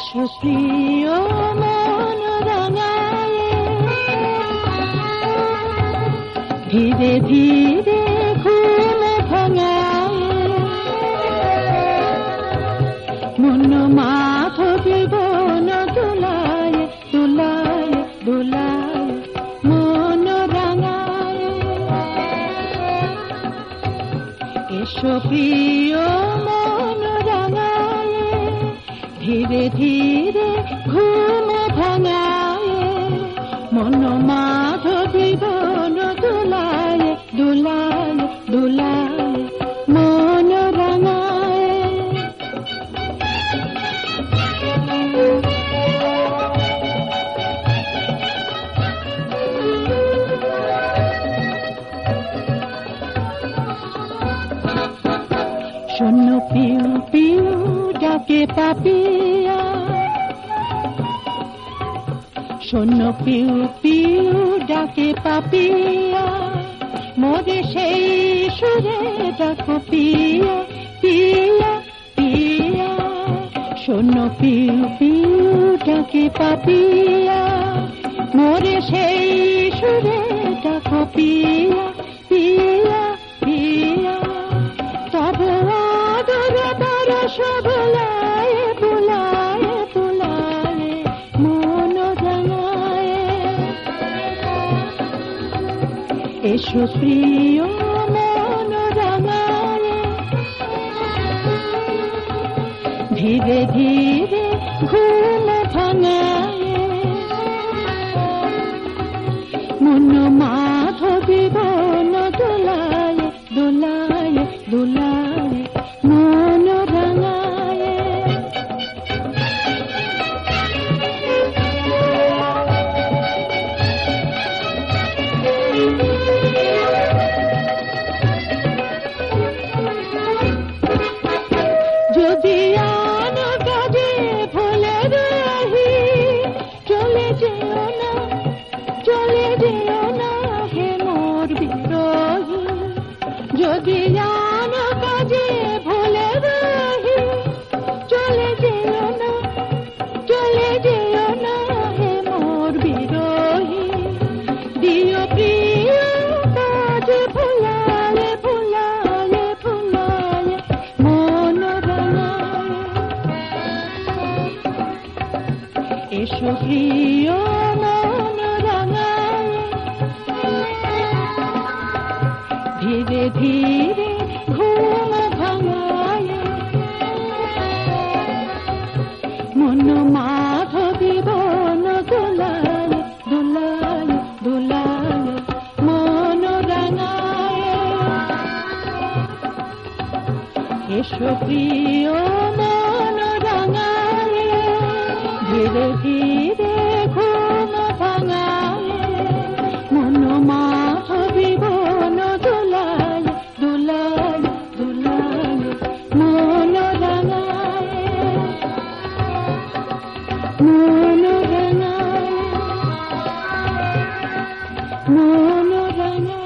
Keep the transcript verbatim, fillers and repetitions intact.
এসো প্রিয় মন রাঙায়ে, ধীরে ধীরে ঘুম ভাঙায়ে, মন মাধবী বন দোলায়ে দোলায়ে দোলায়ে মন রাঙায়ে। এসো প্রিয় মন রাঙায়ে, ধীরে ধীরে ঘুম ভাঙায়ে, মন মাধবী বন দোলায়ে দোলায়ে দোলায়ে মন রাঙায়ে। শোনো পিউ পিউ ডাকে পাপিয়া, শোনো পিউ পিউ ডাকে পাপিয়া, মোরে সেই সুরে ডাকো পিয়া পিয়া পিয়া। শোনো পিউ পিউ ডাকে পাপিয়া, মোরে সেই সুরে ডাকো পিয়া পিয়া পিয়া। তবে আদর বরষ বুলায়ে বুলায়ে বুলায়ে মন রাঙায়ে। এসো প্রিয় মন রাঙায়ে, ধীরে ধীরে ঘুম ভাঙায়ে, মন মাধবী বন দোলায়ে দোলায়ে দোলায়ে মন রাঙায়ে। যদি আন কাজে ভুলে রহি, চলে যেও না চলে যেও না হে মোর বিরহী। যদি আন কাজে ভুলে রহি, চলে যেও না চলে যেও না হে মোর বিরহী। দিও প্রিয় কাজ ভুলায়ে ভুলায়ে ভুলায়ে মন রাঙায়ে। এসো প্রিয় মন রাঙায়ে, ধীরে ধীরে ঘুম ভাঙায়ে, মন মাধবী বন দোলায়ে দোলায়ে দোলায়ে মন রাঙায়ে। এসো প্রিয় মন রাঙায়ে, ধীরে ধীরে ঘুম ভাঙায়ে, মন মাধবী বন দোলায়ে দোলায়ে দোলায়ে মন রাঙায়ে মন রাঙায়ে মন রাঙায়ে।